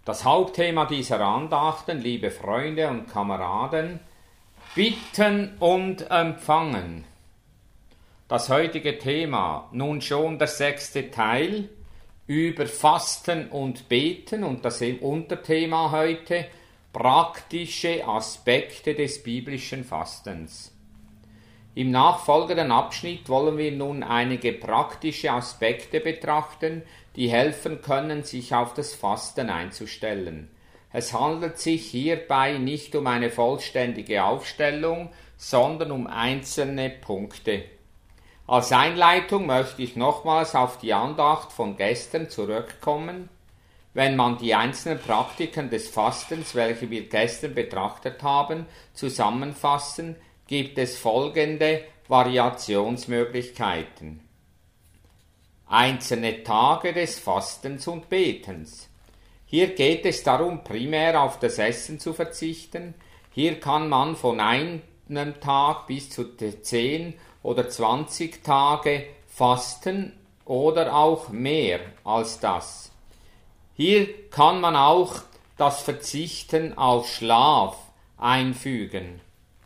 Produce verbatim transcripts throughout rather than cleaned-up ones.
Das Hauptthema dieser Andachten, liebe Freunde und Kameraden, Bitten und Empfangen. Das heutige Thema, nun schon der sechste Teil, über Fasten und Beten und das Unterthema heute, praktische Aspekte des biblischen Fastens. Im nachfolgenden Abschnitt wollen wir nun einige praktische Aspekte betrachten, die helfen können, sich auf das Fasten einzustellen. Es handelt sich hierbei nicht um eine vollständige Aufstellung, sondern um einzelne Punkte. Als Einleitung möchte ich nochmals auf die Andacht von gestern zurückkommen. Wenn man die einzelnen Praktiken des Fastens, welche wir gestern betrachtet haben, zusammenfassen, gibt es folgende Variationsmöglichkeiten. Einzelne Tage des Fastens und Betens. Hier geht es darum, primär auf das Essen zu verzichten. Hier kann man von einem Tag bis zu zehn oder zwanzig Tage fasten oder auch mehr als das. Hier kann man auch das Verzichten auf Schlaf einfügen.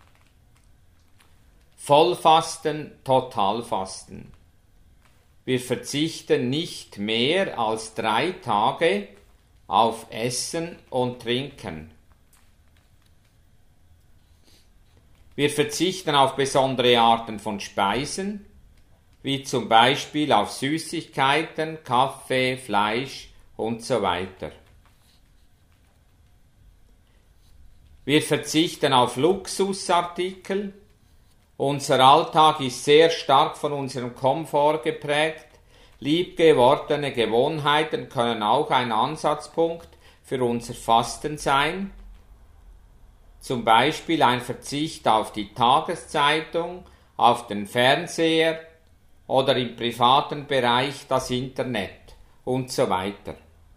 Vollfasten, Totalfasten. Wir verzichten nicht mehr als drei Tage auf Essen und Trinken. Wir verzichten auf besondere Arten von Speisen, wie zum Beispiel auf Süßigkeiten, Kaffee, Fleisch und so weiter. Wir verzichten auf Luxusartikel. Unser Alltag ist sehr stark von unserem Komfort geprägt. Liebgewordene Gewohnheiten können auch ein Ansatzpunkt für unser Fasten sein. Zum Beispiel ein Verzicht auf die Tageszeitung, auf den Fernseher oder im privaten Bereich das Internet und so weiter.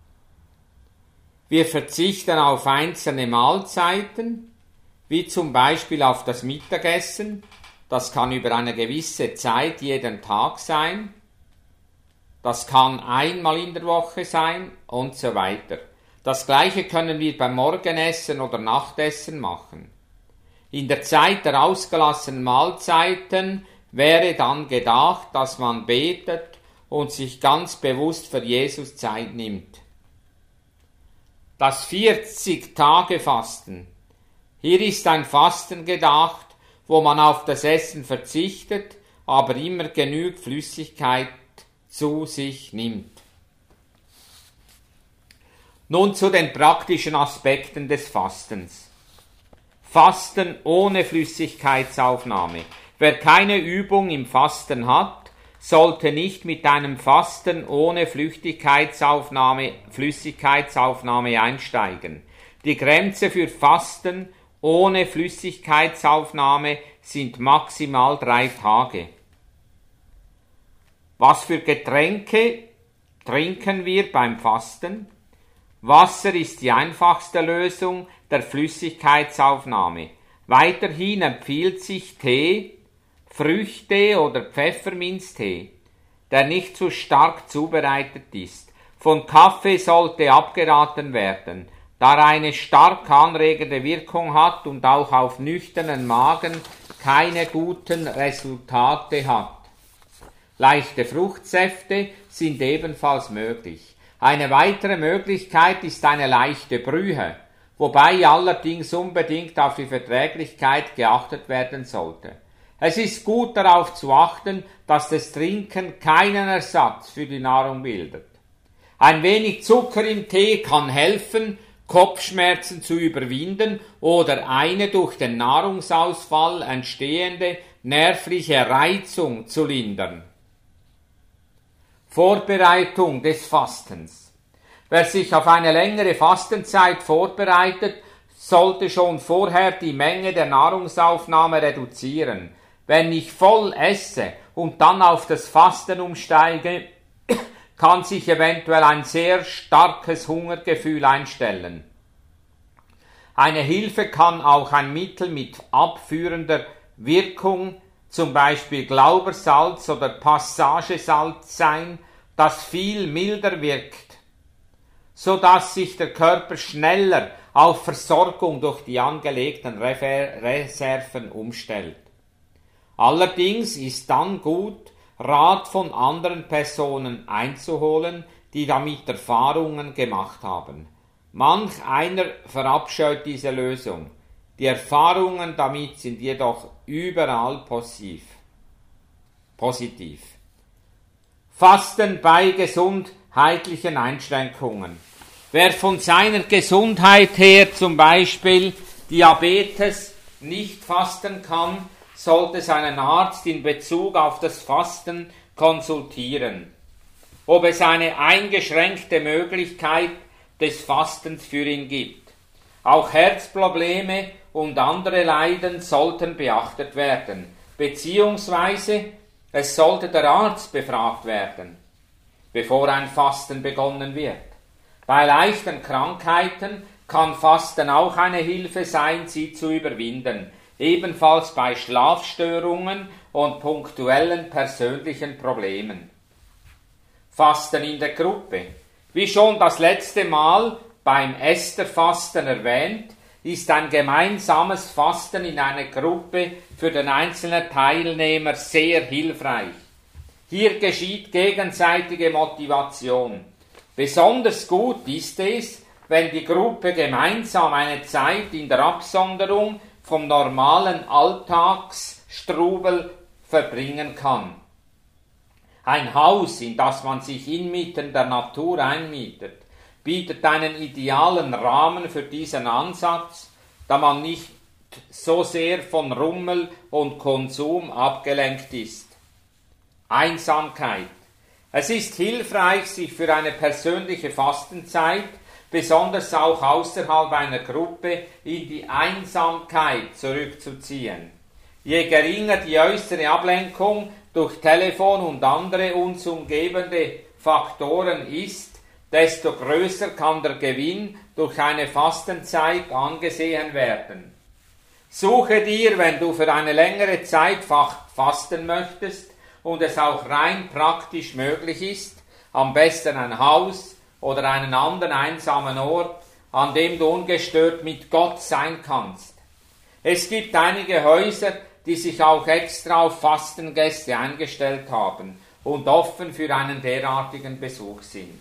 Wir verzichten auf einzelne Mahlzeiten, wie zum Beispiel auf das Mittagessen. Das kann über eine gewisse Zeit jeden Tag sein. Das kann einmal in der Woche sein und so weiter. Das Gleiche können wir beim Morgenessen oder Nachtessen machen. In der Zeit der ausgelassenen Mahlzeiten wäre dann gedacht, dass man betet und sich ganz bewusst für Jesus Zeit nimmt. Das vierzig-Tage-Fasten. Hier ist ein Fasten gedacht, wo man auf das Essen verzichtet, aber immer genügend Flüssigkeit zu sich nimmt. Nun zu den praktischen Aspekten des Fastens. Fasten ohne Flüssigkeitsaufnahme. Wer keine Übung im Fasten hat, sollte nicht mit einem Fasten ohne Flüssigkeitsaufnahme, Flüssigkeitsaufnahme einsteigen. Die Grenze für Fasten ohne Flüssigkeitsaufnahme sind maximal drei Tage. Was für Getränke trinken wir beim Fasten? Wasser ist die einfachste Lösung der Flüssigkeitsaufnahme. Weiterhin empfiehlt sich Tee, Früchte oder Pfefferminztee, der nicht zu stark zubereitet ist. Von Kaffee sollte abgeraten werden, da er eine stark anregende Wirkung hat und auch auf nüchternen Magen keine guten Resultate hat. Leichte Fruchtsäfte sind ebenfalls möglich. Eine weitere Möglichkeit ist eine leichte Brühe, wobei allerdings unbedingt auf die Verträglichkeit geachtet werden sollte. Es ist gut darauf zu achten, dass das Trinken keinen Ersatz für die Nahrung bildet. Ein wenig Zucker im Tee kann helfen, Kopfschmerzen zu überwinden oder eine durch den Nahrungsausfall entstehende nervliche Reizung zu lindern. Vorbereitung des Fastens. Wer sich auf eine längere Fastenzeit vorbereitet, sollte schon vorher die Menge der Nahrungsaufnahme reduzieren. Wenn ich voll esse und dann auf das Fasten umsteige, kann sich eventuell ein sehr starkes Hungergefühl einstellen. Eine Hilfe kann auch ein Mittel mit abführender Wirkung, zum Beispiel Glaubersalz oder Passagesalz sein, das viel milder wirkt. so dass sich der Körper schneller auf Versorgung durch die angelegten Reserven umstellt. Allerdings ist dann gut, Rat von anderen Personen einzuholen, die damit Erfahrungen gemacht haben. Manch einer verabscheut diese Lösung. Die Erfahrungen damit sind jedoch überall positiv. positiv. Fasten bei gesundheitlichen Einschränkungen. Wer von seiner Gesundheit her zum Beispiel Diabetes nicht fasten kann, sollte seinen Arzt in Bezug auf das Fasten konsultieren, ob es eine eingeschränkte Möglichkeit des Fastens für ihn gibt. Auch Herzprobleme und andere Leiden sollten beachtet werden, beziehungsweise es sollte der Arzt befragt werden, bevor ein Fasten begonnen wird. Bei leichten Krankheiten kann Fasten auch eine Hilfe sein, sie zu überwinden, ebenfalls bei Schlafstörungen und punktuellen persönlichen Problemen. Fasten in der Gruppe. Wie schon das letzte Mal beim Estherfasten erwähnt, ist ein gemeinsames Fasten in einer Gruppe für den einzelnen Teilnehmer sehr hilfreich. Hier geschieht gegenseitige Motivation. Besonders gut ist es, wenn die Gruppe gemeinsam eine Zeit in der Absonderung vom normalen Alltagsstrubel verbringen kann. Ein Haus, in das man sich inmitten der Natur einmietet, bietet einen idealen Rahmen für diesen Ansatz, da man nicht so sehr von Rummel und Konsum abgelenkt ist. Einsamkeit. Es ist hilfreich, sich für eine persönliche Fastenzeit, besonders auch außerhalb einer Gruppe, in die Einsamkeit zurückzuziehen. Je geringer die äußere Ablenkung durch Telefon und andere uns umgebende Faktoren ist, desto größer kann der Gewinn durch eine Fastenzeit angesehen werden. Suche dir, wenn du für eine längere Zeit fasten möchtest und es auch rein praktisch möglich ist, am besten ein Haus oder einen anderen einsamen Ort, an dem du ungestört mit Gott sein kannst. Es gibt einige Häuser, die sich auch extra auf Fastengäste eingestellt haben und offen für einen derartigen Besuch sind.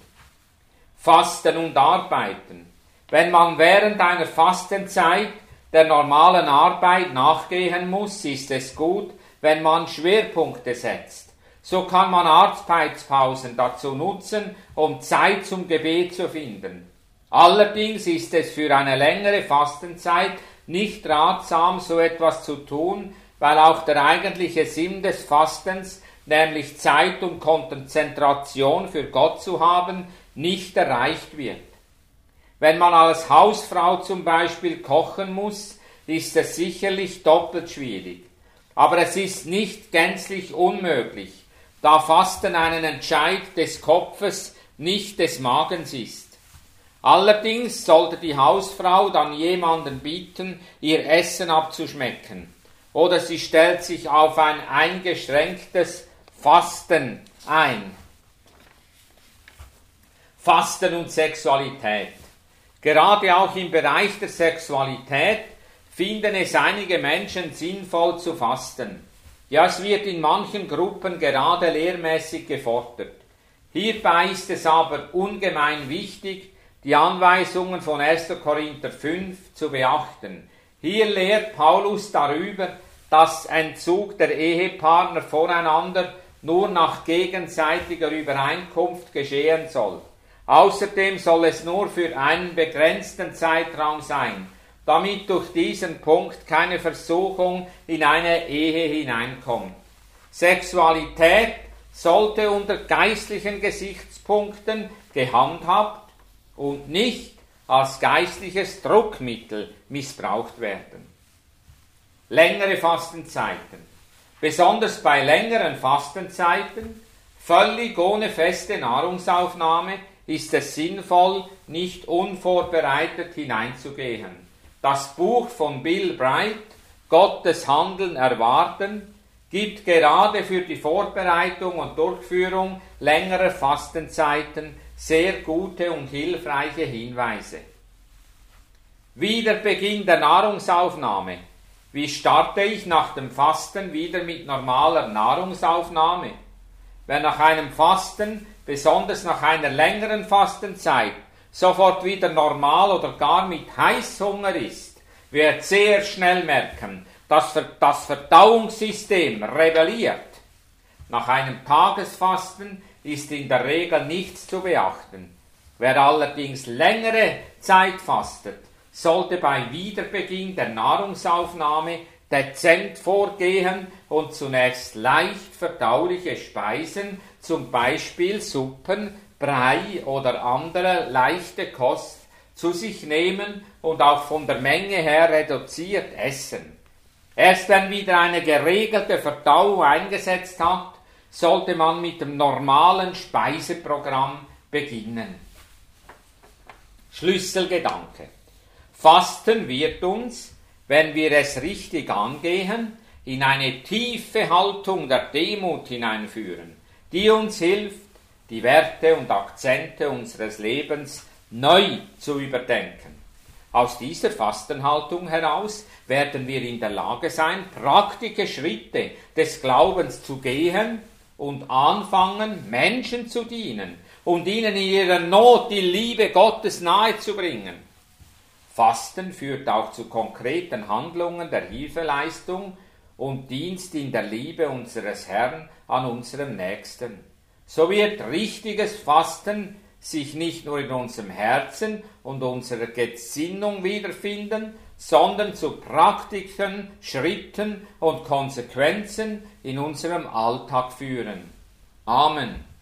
Fasten und Arbeiten. Wenn man während einer Fastenzeit der normalen Arbeit nachgehen muss, ist es gut, wenn man Schwerpunkte setzt. So kann man Arbeitspausen dazu nutzen, um Zeit zum Gebet zu finden. Allerdings ist es für eine längere Fastenzeit nicht ratsam, so etwas zu tun, weil auch der eigentliche Sinn des Fastens, nämlich Zeit und Konzentration für Gott zu haben, nicht erreicht wird. Wenn man als Hausfrau zum Beispiel kochen muss, ist es sicherlich doppelt schwierig. Aber es ist nicht gänzlich unmöglich, da Fasten einen Entscheid des Kopfes, nicht des Magens ist. Allerdings sollte die Hausfrau dann jemanden bitten, ihr Essen abzuschmecken. Oder sie stellt sich auf ein eingeschränktes Fasten ein. Fasten und Sexualität. Gerade auch im Bereich der Sexualität finden es einige Menschen sinnvoll zu fasten. Ja, es wird in manchen Gruppen gerade lehrmäßig gefordert. Hierbei ist es aber ungemein wichtig, die Anweisungen von erster Korinther fünf zu beachten. Hier lehrt Paulus darüber, dass Entzug der Ehepartner voneinander nur nach gegenseitiger Übereinkunft geschehen soll. Außerdem soll es nur für einen begrenzten Zeitraum sein, damit durch diesen Punkt keine Versuchung in eine Ehe hineinkommt. Sexualität sollte unter geistlichen Gesichtspunkten gehandhabt und nicht als geistliches Druckmittel missbraucht werden. Längere Fastenzeiten. Besonders bei längeren Fastenzeiten, völlig ohne feste Nahrungsaufnahme, ist es sinnvoll, nicht unvorbereitet hineinzugehen. Das Buch von Bill Bright, Gottes Handeln erwarten, gibt gerade für die Vorbereitung und Durchführung längerer Fastenzeiten sehr gute und hilfreiche Hinweise. Wieder Beginn der Nahrungsaufnahme. Wie starte ich nach dem Fasten wieder mit normaler Nahrungsaufnahme? Wer nach einem Fasten, besonders nach einer längeren Fastenzeit, sofort wieder normal oder gar mit Heißhunger ist, wird sehr schnell merken, dass das Verdauungssystem rebelliert. Nach einem Tagesfasten ist in der Regel nichts zu beachten. Wer allerdings längere Zeit fastet, sollte bei Wiederbeginn der Nahrungsaufnahme dezent vorgehen und zunächst leicht verdauliche Speisen, zum Beispiel Suppen, Brei oder andere leichte Kost, zu sich nehmen und auch von der Menge her reduziert essen. Erst wenn wieder eine geregelte Verdauung eingesetzt hat, sollte man mit dem normalen Speiseprogramm beginnen. Schlüsselgedanke. Fasten wird uns, wenn wir es richtig angehen, in eine tiefe Haltung der Demut hineinführen, die uns hilft, die Werte und Akzente unseres Lebens neu zu überdenken. Aus dieser Fastenhaltung heraus werden wir in der Lage sein, praktische Schritte des Glaubens zu gehen und anfangen, Menschen zu dienen und ihnen in ihrer Not die Liebe Gottes nahezubringen. Fasten führt auch zu konkreten Handlungen der Hilfeleistung und Dienst in der Liebe unseres Herrn an unserem Nächsten. So wird richtiges Fasten sich nicht nur in unserem Herzen und unserer Gesinnung wiederfinden, sondern zu praktischen Schritten und Konsequenzen in unserem Alltag führen. Amen.